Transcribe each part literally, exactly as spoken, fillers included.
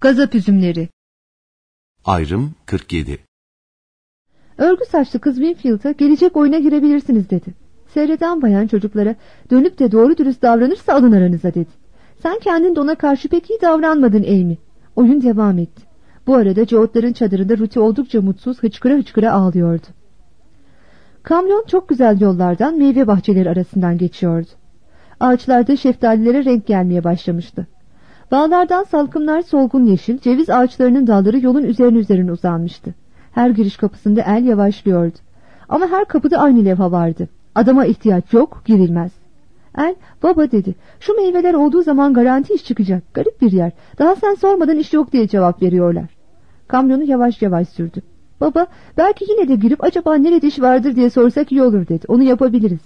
Gazap üzümleri. Ayrım kırk yedi. Örgü saçlı kız Winfield'a gelecek oyuna girebilirsiniz dedi. Seyreden bayan çocuklara dönüp de doğru dürüst davranırsa alın aranıza dedi. Sen kendin de ona karşı pek iyi davranmadın Amy. Oyun devam etti. Bu arada George'ların çadırında Ruthie oldukça mutsuz hıçkıra hıçkıra ağlıyordu. Kamyon çok güzel yollardan meyve bahçeleri arasından geçiyordu. Ağaçlarda şeftalilere renk gelmeye başlamıştı. Bağlardan salkımlar solgun yeşil, ceviz ağaçlarının dalları yolun üzerine üzerine uzanmıştı. Her giriş kapısında el yavaşlıyordu. Ama her kapıda aynı levha vardı. Adama ihtiyaç yok, girilmez. El, baba dedi, şu meyveler olduğu zaman garanti iş çıkacak. Garip bir yer. Daha sen sormadan iş yok diye cevap veriyorlar. Kamyonu yavaş yavaş sürdü. Baba, belki yine de girip acaba nerede iş vardır diye sorsak iyi olur dedi. Onu yapabiliriz.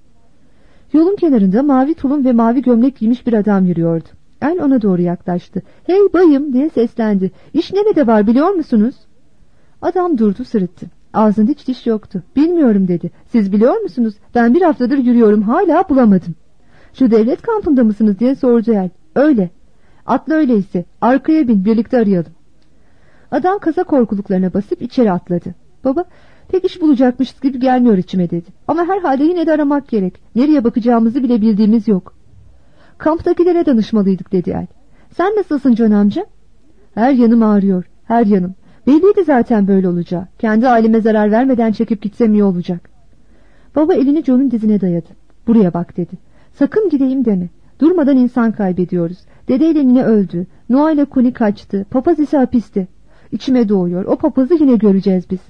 Yolun kenarında mavi tulum ve mavi gömlek giymiş bir adam yürüyordu. El ona doğru yaklaştı. Hey bayım diye seslendi. İş nerede var biliyor musunuz? Adam durdu, sırıttı. Ağzında hiç diş yoktu. Bilmiyorum dedi. Siz biliyor musunuz? Ben bir haftadır yürüyorum, hala bulamadım. Şu devlet kampında mısınız diye sordu el. Öyle. Atla öyleyse. Arkaya bin, birlikte arayalım. Adam kasa korkuluklarına basıp içeri atladı. Baba, pek iş bulacakmışız gibi gelmiyor içime dedi. Ama herhalde yine de aramak gerek. Nereye bakacağımızı bile bildiğimiz yok. Kamptakilere danışmalıydık dedi el. Sen nasılsın John amca? Her yanım ağrıyor, her yanım. Belliydi zaten böyle olacağı. Kendi aileme zarar vermeden çekip gitsem iyi olacak. Baba elini John'un dizine dayadı. Buraya bak dedi. Sakın gideyim deme. Durmadan insan kaybediyoruz. Dedeyle nine öldü. Noah ile Kuni kaçtı. Papaz ise hapiste. İçime doğuyor. O papazı yine göreceğiz biz.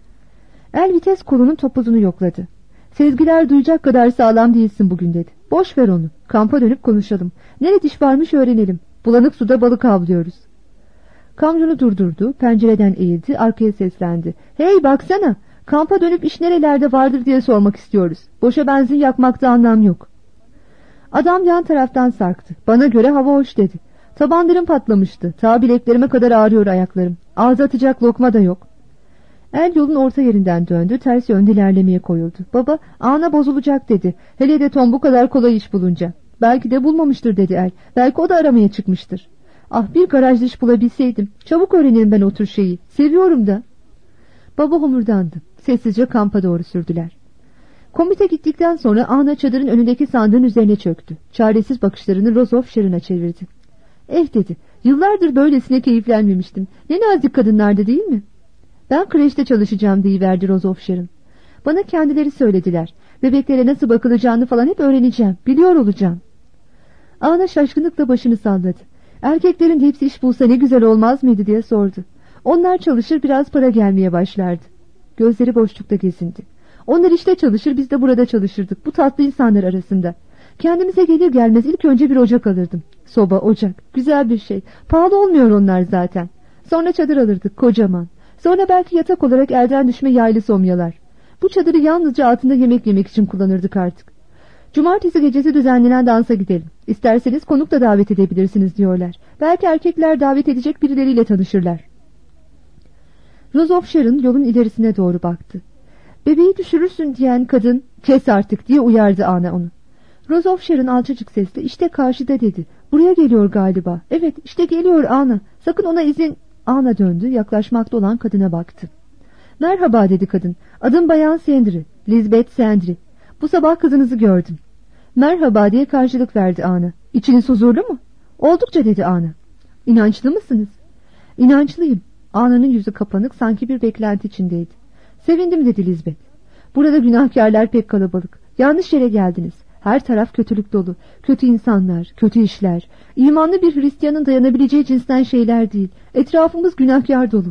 El vites kolunun topuzunu yokladı. Sezgiler duyacak kadar sağlam değilsin bugün dedi. Boş ver onu. Kampa dönüp konuşalım. Nerede iş varmış öğrenelim. Bulanık suda balık avlıyoruz. Kamyonu durdurdu. Pencereden eğildi. Arkaya seslendi. Hey baksana. Kampa dönüp iş nerelerde vardır diye sormak istiyoruz. Boşa benzin yakmakta anlam yok. Adam yan taraftan sarktı. Bana göre hava hoş dedi. Tabanlarım patlamıştı. Ta bileklerime kadar ağrıyor ayaklarım. Ağza atacak lokma da yok. El yolun orta yerinden döndü. Ters yönde ilerlemeye koyuldu. Baba, ana bozulacak dedi. Hele de Tom bu kadar kolay iş bulunca. Belki de bulmamıştır dedi el. Belki o da aramaya çıkmıştır. Ah, bir garajda iş bulabilseydim. Çabuk öğrenirim ben o tür şeyi. Seviyorum da. Baba homurdandı. Sessizce kampa doğru sürdüler. Komite gittikten sonra ana çadırın önündeki sandığın üzerine çöktü. Çaresiz bakışlarını Rose of Sharon'a çevirdi. Eh dedi. Yıllardır böylesine keyiflenmemiştim. Ne nazik kadınlardı değil mi? Ben kreşte çalışacağım deyiverdi Rose of Sharon. Bana kendileri söylediler. Bebeklere nasıl bakılacağını falan hep öğreneceğim. Biliyor olacağım. Ana şaşkınlıkla başını salladı. Erkeklerin hepsi iş bulsa ne güzel olmaz mıydı diye sordu. Onlar çalışır, biraz para gelmeye başlardı. Gözleri boşlukta gezindi. Onlar işte çalışır, biz de burada çalışırdık. Bu tatlı insanlar arasında. Kendimize gelir gelmez ilk önce bir ocak alırdım. Soba, ocak. Güzel bir şey. Pahalı olmuyor onlar zaten. Sonra çadır alırdık, kocaman. Sonra belki yatak olarak elden düşme yaylı somyalar. Bu çadırı yalnızca altında yemek yemek için kullanırdık artık. Cumartesi gecesi düzenlenen dansa gidelim. İsterseniz konuk da davet edebilirsiniz diyorlar. Belki erkekler davet edecek birileriyle tanışırlar. Rose of Sharon yolun ilerisine doğru baktı. Bebeği düşürürsün diyen kadın kes artık diye uyardı ana onu. Rose of Sharon alçacık sesle işte karşıda dedi. Buraya geliyor galiba. Evet işte geliyor ana. Sakın ona izin... Ana döndü, yaklaşmakta olan kadına baktı. Merhaba dedi kadın. Adım Bayan Sandry. Lisbeth Sandry. Bu sabah kızınızı gördüm. Merhaba diye karşılık verdi ana. İçiniz huzurlu mu? Oldukça dedi ana. İnançlı mısınız? İnançlıyım. Ana'nın yüzü kapanık, sanki bir beklenti içindeydi. Sevindim dedi Lisbeth. Burada günahkarlar pek kalabalık. Yanlış yere geldiniz. Her taraf kötülük dolu. Kötü insanlar, kötü işler. İmanlı bir Hristiyanın dayanabileceği cinsten şeyler değil. Etrafımız günahkar dolu.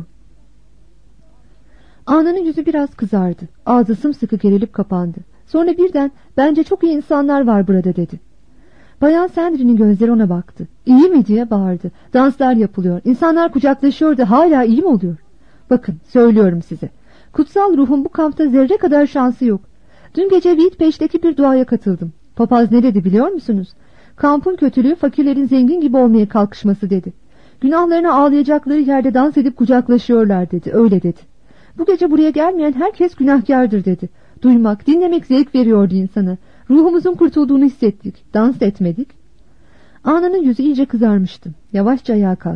Ana'nın yüzü biraz kızardı. Ağzı sımsıkı gerilip kapandı. Sonra birden bence çok iyi insanlar var burada dedi. Bayan Sandry'nin gözleri ona baktı. İyi mi diye bağırdı. Danslar yapılıyor. İnsanlar kucaklaşıyor da hala iyi mi oluyor? Bakın söylüyorum size. Kutsal ruhun bu kampta zerre kadar şansı yok. Dün gece Whitpeş'teki bir duaya katıldım. Papaz ne dedi biliyor musunuz? Kampın kötülüğü fakirlerin zengin gibi olmaya kalkışması dedi. Günahlarına ağlayacakları yerde dans edip kucaklaşıyorlar dedi. Öyle dedi. Bu gece buraya gelmeyen herkes günahkardır dedi. Duymak, dinlemek zevk veriyordu insana. Ruhumuzun kurtulduğunu hissettik. Dans etmedik. Ana'nın yüzü iyice kızarmıştı. Yavaşça ayağa kalktı.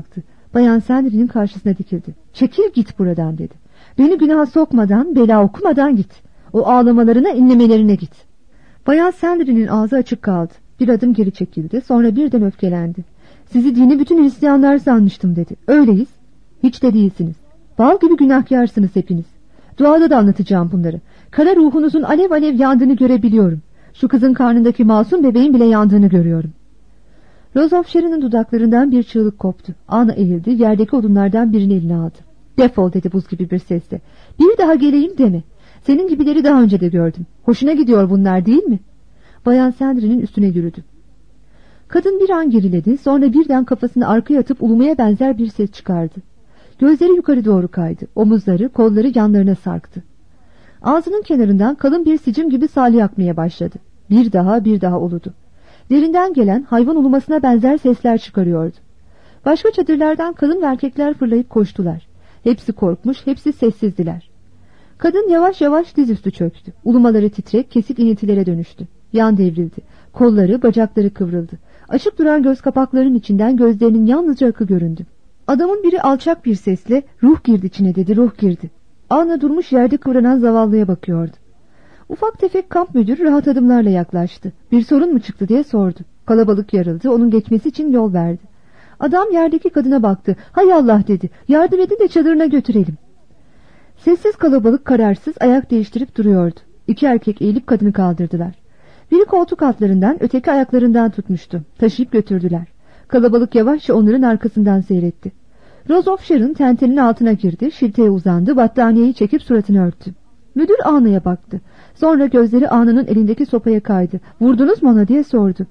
Bayan Sandry'nin karşısına dikildi. Çekil git buradan dedi. Beni günaha sokmadan, bela okumadan git. O ağlamalarına, inlemelerine git. Bayan Sandry'nin ağzı açık kaldı. Bir adım geri çekildi, sonra birden öfkelendi. Sizi dini bütün Hristiyanlar sanmıştım dedi. Öyleyiz. Hiç de değilsiniz. Bal gibi günahkarsınız hepiniz. Duada da anlatacağım bunları. Kara ruhunuzun alev alev yandığını görebiliyorum. Şu kızın karnındaki masum bebeğin bile yandığını görüyorum. Rose of Sharon'ın dudaklarından bir çığlık koptu. Ana eğildi, yerdeki odunlardan birini eline aldı. Defol dedi buz gibi bir sesle. Bir daha geleyim deme. Senin gibileri daha önce de gördüm. Hoşuna gidiyor bunlar değil mi? Bayan Sandry'nin üstüne yürüdü. Kadın bir an geriledi, sonra birden kafasını arkaya atıp ulumaya benzer bir ses çıkardı. Gözleri yukarı doğru kaydı. Omuzları, kolları yanlarına sarktı. Ağzının kenarından kalın bir sicim gibi salya akmaya başladı. Bir daha bir daha uludu. Derinden gelen hayvan ulumasına benzer sesler çıkarıyordu. Başka çadırlardan kadın ve erkekler fırlayıp koştular. Hepsi korkmuş, hepsi sessizdiler. Kadın yavaş yavaş dizüstü çöktü. Ulumaları titrek, kesik iniltilere dönüştü. Yan devrildi. Kolları, bacakları kıvrıldı. Açık duran göz kapaklarının içinden gözlerinin yalnızca akı göründü. Adamın biri alçak bir sesle ruh girdi içine dedi, ruh girdi. Anla durmuş yerde kıvranan zavallıya bakıyordu. Ufak tefek kamp müdürü rahat adımlarla yaklaştı. Bir sorun mu çıktı diye sordu. Kalabalık yarıldı, onun geçmesi için yol verdi. Adam yerdeki kadına baktı. Hay Allah dedi, yardım edin de çadırına götürelim. Sessiz kalabalık kararsız ayak değiştirip duruyordu. İki erkek eğilip kadını kaldırdılar. Biri koltuk altlarından, öteki ayaklarından tutmuştu. Taşıyıp götürdüler. Kalabalık yavaşça onların arkasından seyretti. Rose of Sharon tentenin altına girdi, şilteye uzandı, battaniyeyi çekip suratını örttü. Müdür Ana'ya baktı. Sonra gözleri Ana'nın elindeki sopaya kaydı. Vurdunuz mu ona diye sordu.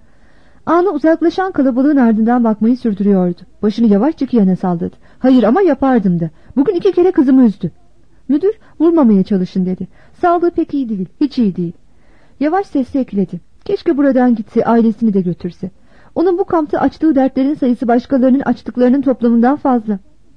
Ana uzaklaşan kalabalığın ardından bakmayı sürdürüyordu. Başını yavaşça yana salladı. Hayır ama yapardım da. Bugün iki kere kızımı üzdü. Müdür vurmamaya çalışın dedi. Sağlığı pek iyi değil, hiç iyi değil. Yavaş sesle ekledi. Keşke buradan gitse, ailesini de götürse. Onun bu kampta açtığı dertlerin sayısı başkalarının açtıklarının toplamından fazla.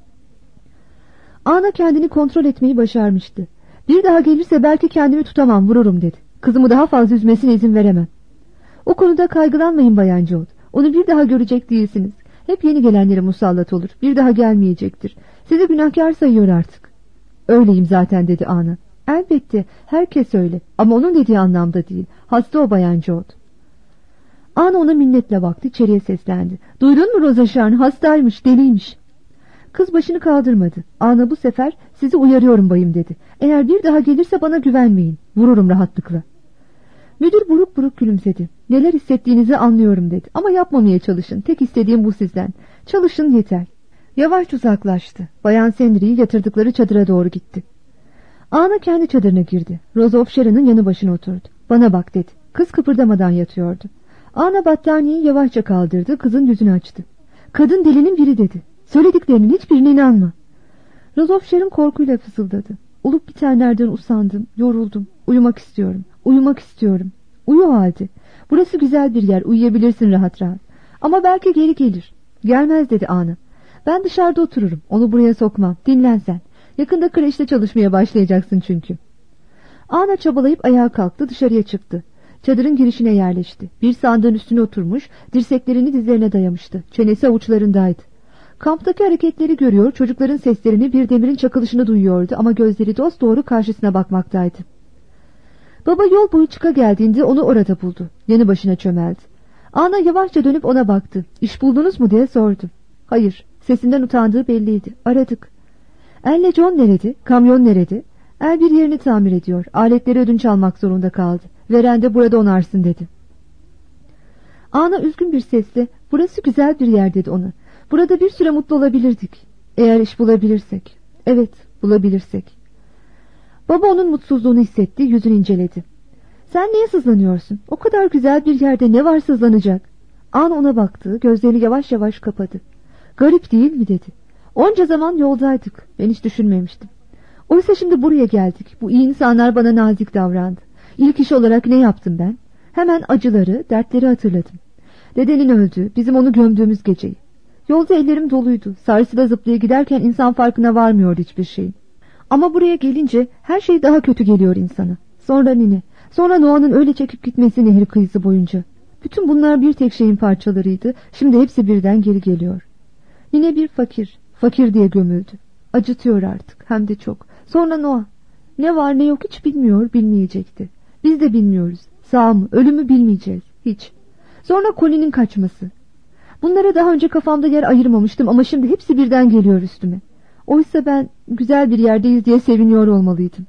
Ana kendini kontrol etmeyi başarmıştı. Bir daha gelirse belki kendimi tutamam, vururum dedi. Kızımı daha fazla üzmesine izin veremem. O konuda kaygılanmayın Bayan Joad. Onu bir daha görecek değilsiniz. Hep yeni gelenlere musallat olur. Bir daha gelmeyecektir. Sizi günahkar sayıyor artık. Öyleyim zaten dedi Ana. Elbette herkes öyle ama onun dediği anlamda değil. Hasta o Bayan Joad. Ana ona minnetle baktı, içeriye seslendi. Duydun mu Rosa Sharon, hastaymış, deliymiş. Kız başını kaldırmadı. Ana bu sefer sizi uyarıyorum bayım dedi. Eğer bir daha gelirse bana güvenmeyin. Vururum rahatlıkla. Müdür buruk buruk gülümsedi. Neler hissettiğinizi anlıyorum dedi. Ama yapmamaya çalışın. Tek istediğim bu sizden. Çalışın yeter. Yavaş uzaklaştı. Bayan Sandry'yi yatırdıkları çadıra doğru gitti. Ana kendi çadırına girdi. Rose of Sharon'ın yanı başına oturdu. Bana bak dedi. Kız kıpırdamadan yatıyordu. Ana battaniyeyi yavaşça kaldırdı. Kızın yüzünü açtı. Kadın delinin biri dedi. Söylediklerinin hiçbirine inanma. Rose of Sharon korkuyla fısıldadı. Olup bitenlerden usandım, yoruldum. Uyumak istiyorum, uyumak istiyorum. Uyu o halde. Burası güzel bir yer, uyuyabilirsin rahat rahat. Ama belki geri gelir. Gelmez dedi Ana. Ben dışarıda otururum, onu buraya sokmam. Dinlen sen. Yakında kreşte çalışmaya başlayacaksın çünkü. Ana çabalayıp ayağa kalktı, dışarıya çıktı. Çadırın girişine yerleşti. Bir sandığın üstüne oturmuş, dirseklerini dizlerine dayamıştı. Çenesi avuçlarındaydı. Kamptaki hareketleri görüyor, çocukların seslerini, bir demirin çakılışını duyuyordu ama gözleri dosdoğru karşısına bakmaktaydı. Baba yol boyu çıka geldiğinde onu orada buldu. Yanı başına çömeldi. Ana yavaşça dönüp ona baktı. İş buldunuz mu diye sordu. Hayır, sesinden utandığı belliydi. Aradık. Elle John nerede? Kamyon nerede? El bir yerini tamir ediyor. Aletleri ödünç almak zorunda kaldı. Veren de burada onarsın dedi. Ana üzgün bir sesle burası güzel bir yer dedi ona. Burada bir süre mutlu olabilirdik. Eğer iş bulabilirsek. Evet, bulabilirsek. Baba onun mutsuzluğunu hissetti, yüzünü inceledi. Sen niye sızlanıyorsun? O kadar güzel bir yerde ne var sızlanacak? An ona baktı, gözlerini yavaş yavaş kapadı. Garip değil mi dedi. Onca zaman yoldaydık, ben hiç düşünmemiştim. Oysa şimdi buraya geldik, bu iyi insanlar bana nazik davrandı. İlk iş olarak ne yaptım ben? Hemen acıları, dertleri hatırladım. Dedenin öldü, bizim onu gömdüğümüz geceyi. Yolda ellerim doluydu, sarsıda zıplaya giderken insan farkına varmıyordu hiçbir şeyin. Ama buraya gelince her şey daha kötü geliyor insana. Sonra nine, sonra Noah'nın öyle çekip gitmesi nehir kıyısı boyunca. Bütün bunlar bir tek şeyin parçalarıydı, şimdi hepsi birden geri geliyor. Yine bir fakir, fakir diye gömüldü. Acıtıyor artık, hem de çok. Sonra Noah. Ne var ne yok hiç bilmiyor, bilmeyecekti. Biz de bilmiyoruz. Sağ mı, ölü mü bilmeyeceğiz, hiç. Sonra Colin'in kaçması. Bunlara daha önce kafamda yer ayırmamıştım ama şimdi hepsi birden geliyor üstüme. Oysa ben güzel bir yerdeyiz diye seviniyor olmalıydım.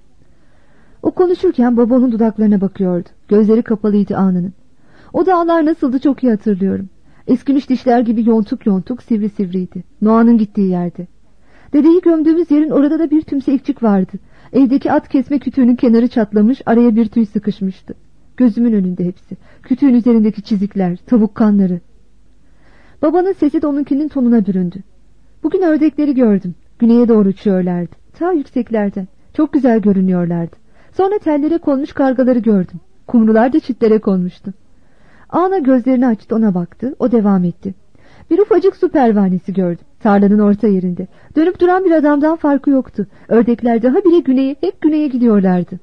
O konuşurken baba onun dudaklarına bakıyordu. Gözleri kapalıydı Ana'nın. O dağlar nasıldı çok iyi hatırlıyorum. Eskimiş dişler gibi yontuk yontuk, sivri sivriydi. Noah'nın gittiği yerde. Dedeyi gömdüğümüz yerin orada da bir tümsekçik vardı. Evdeki at kesme kütüğünün kenarı çatlamış, araya bir tüy sıkışmıştı. Gözümün önünde hepsi. Kütüğün üzerindeki çizikler, tavuk kanları. Babanın sesi de onunkinin tonuna büründü. Bugün ördekleri gördüm. Güneye doğru uçuyorlardı. Ta yükseklerden. Çok güzel görünüyorlardı. Sonra tellere konmuş kargaları gördüm. Kumrular da çitlere konmuştu. Ana gözlerini açtı, ona baktı. O devam etti. Bir ufacık su pervanesi gördüm. Tarlanın orta yerinde. Dönüp duran bir adamdan farkı yoktu. Ördekler daha bile güneye, hep güneye gidiyorlardı.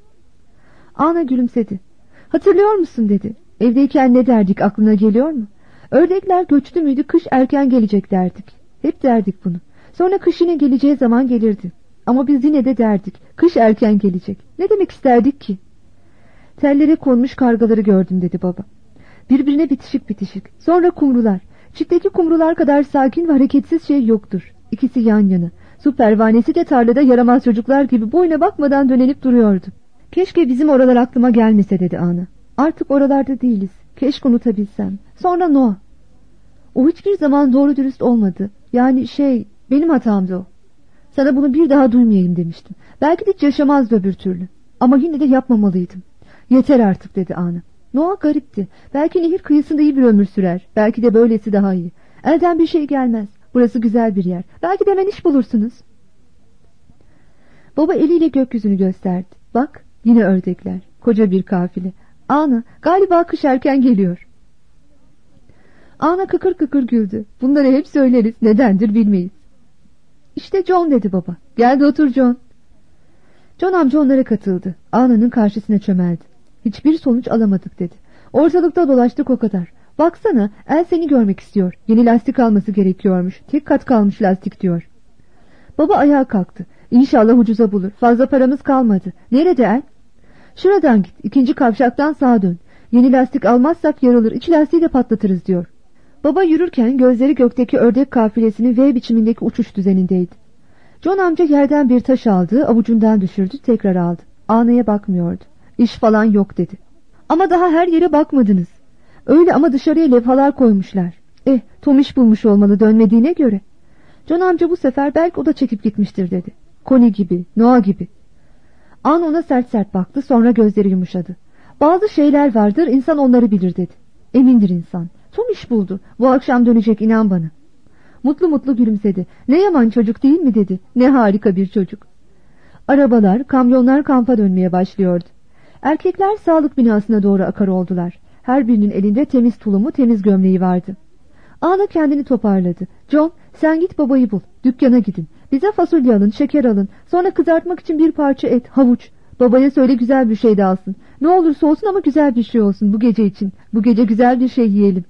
Ana gülümsedi. Hatırlıyor musun dedi. Evdeyken ne derdik, aklına geliyor mu? Ördekler göçtü müydü kış erken gelecek derdik. Hep derdik bunu. Sonra kış yine geleceği zaman gelirdi. Ama biz yine de derdik. Kış erken gelecek. Ne demek isterdik ki? Tellere konmuş kargaları gördüm dedi baba. Birbirine bitişik bitişik. Sonra kumrular. Çifteki kumrular kadar sakin ve hareketsiz şey yoktur. İkisi yan yana. Su pervanesi de tarlada yaramaz çocuklar gibi boyuna bakmadan dönelip duruyordu. Keşke bizim oralar aklıma gelmese dedi ana. Artık oralarda değiliz. Keşke unutabilsem. Sonra Noah. O hiçbir zaman doğru dürüst olmadı. Yani şey, benim hatamdı o. Sana bunu bir daha duymayayım demiştim. Belki de hiç yaşamazdı öbür türlü. Ama yine de yapmamalıydım. Yeter artık dedi ana. Noah garipti. Belki nehir kıyısında iyi bir ömür sürer. Belki de böylesi daha iyi. Elden bir şey gelmez. Burası güzel bir yer. Belki de hemen iş bulursunuz. Baba eliyle gökyüzünü gösterdi. Bak, yine ördekler. Koca bir kafile. Ana, galiba kış erken geliyor. Ana kıkır kıkır güldü. Bunları hep söyleriz. Nedendir bilmeyiz. İşte John dedi baba. Gel de otur John. John amca onlara katıldı. Ana'nın karşısına çömeldi. Hiçbir sonuç alamadık dedi. Ortalıkta dolaştık o kadar. Baksana, El seni görmek istiyor. Yeni lastik alması gerekiyormuş. Tek kat kalmış lastik diyor. Baba ayağa kalktı. İnşallah ucuza bulur. Fazla paramız kalmadı. Nerede El? Şuradan git. İkinci kavşaktan sağa dön. Yeni lastik almazsak yarılır. İç lastiği de patlatırız diyor. Baba yürürken gözleri gökteki ördek kafilesinin V biçimindeki uçuş düzenindeydi. John amca yerden bir taş aldı, avucundan düşürdü, tekrar aldı. Ana'ya bakmıyordu. İş falan yok dedi. Ama daha her yere bakmadınız. Öyle ama dışarıya levhalar koymuşlar. Eh, Tom iş bulmuş olmalı dönmediğine göre. John amca bu sefer belki o da çekip gitmiştir dedi. Connie gibi, Noah gibi. Ana ona sert sert baktı, sonra gözleri yumuşadı. Bazı şeyler vardır, insan onları bilir dedi. Emindir insan. Tom iş buldu. Bu akşam dönecek, inan bana. Mutlu mutlu gülümsedi. Ne yaman çocuk değil mi dedi. Ne harika bir çocuk. Arabalar, kamyonlar kampa dönmeye başlıyordu. Erkekler sağlık binasına doğru akar oldular. Her birinin elinde temiz tulumu, temiz gömleği vardı. Ana kendini toparladı. John, sen git babayı bul. Dükkana gidin. Bize fasulye alın, şeker alın. Sonra kızartmak için bir parça et, havuç. Babaya söyle güzel bir şey de alsın. Ne olursa olsun ama güzel bir şey olsun bu gece için. Bu gece güzel bir şey yiyelim.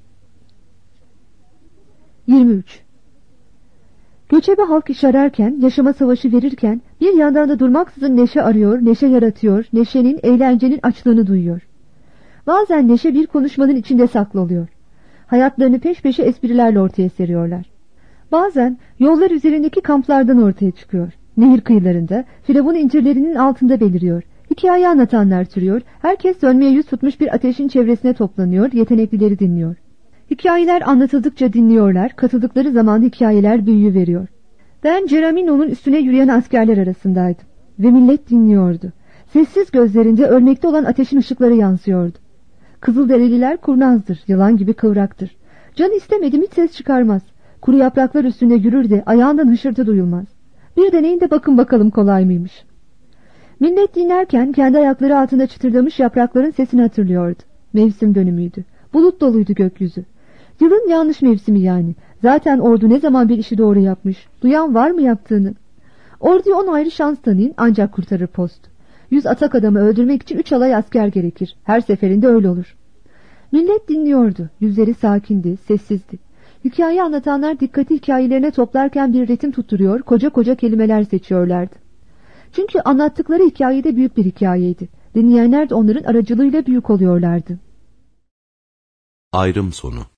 yirmi üç Göçebe halk iş ararken, yaşama savaşı verirken, bir yandan da durmaksızın neşe arıyor, neşe yaratıyor, neşenin, eğlencenin açlığını duyuyor. Bazen neşe bir konuşmanın içinde saklı oluyor. Hayatlarını peş peşe esprilerle ortaya seriyorlar. Bazen yollar üzerindeki kamplardan ortaya çıkıyor. Nehir kıyılarında, firavun incirlerinin altında beliriyor. Hikaye anlatanlar türüyor, herkes sönmeye yüz tutmuş bir ateşin çevresine toplanıyor, yeteneklileri dinliyor. Hikayeler anlatıldıkça dinliyorlar, katıldıkları zaman hikayeler büyüyüveriyor. Ben Geramino'nun üstüne yürüyen askerler arasındaydım. Ve millet dinliyordu. Sessiz gözlerinde ölmekte olan ateşin ışıkları yansıyordu. Kızılderililer kurnazdır, yılan gibi kıvraktır. Can istemedim hiç ses çıkarmaz. Kuru yapraklar üstünde yürür de ayağından hışırtı duyulmaz. Bir deneyin de bakın bakalım kolay mıymış. Millet dinlerken kendi ayakları altında çıtırdamış yaprakların sesini hatırlıyordu. Mevsim dönümüydü. Bulut doluydu gökyüzü. Yılın yanlış mevsimi yani. Zaten ordu ne zaman bir işi doğru yapmış? Duyan var mı yaptığını? Orduya on ayrı şans tanıyın ancak kurtarır post. Yüz atak adamı öldürmek için üç alay asker gerekir. Her seferinde öyle olur. Millet dinliyordu. Yüzleri sakindi, sessizdi. Hikaye anlatanlar dikkati hikayelerine toplarken bir ritim tutturuyor, koca koca kelimeler seçiyorlardı. Çünkü anlattıkları hikayede büyük bir hikayeydi. Dinleyenler de onların aracılığıyla büyük oluyorlardı. Ayrım sonu.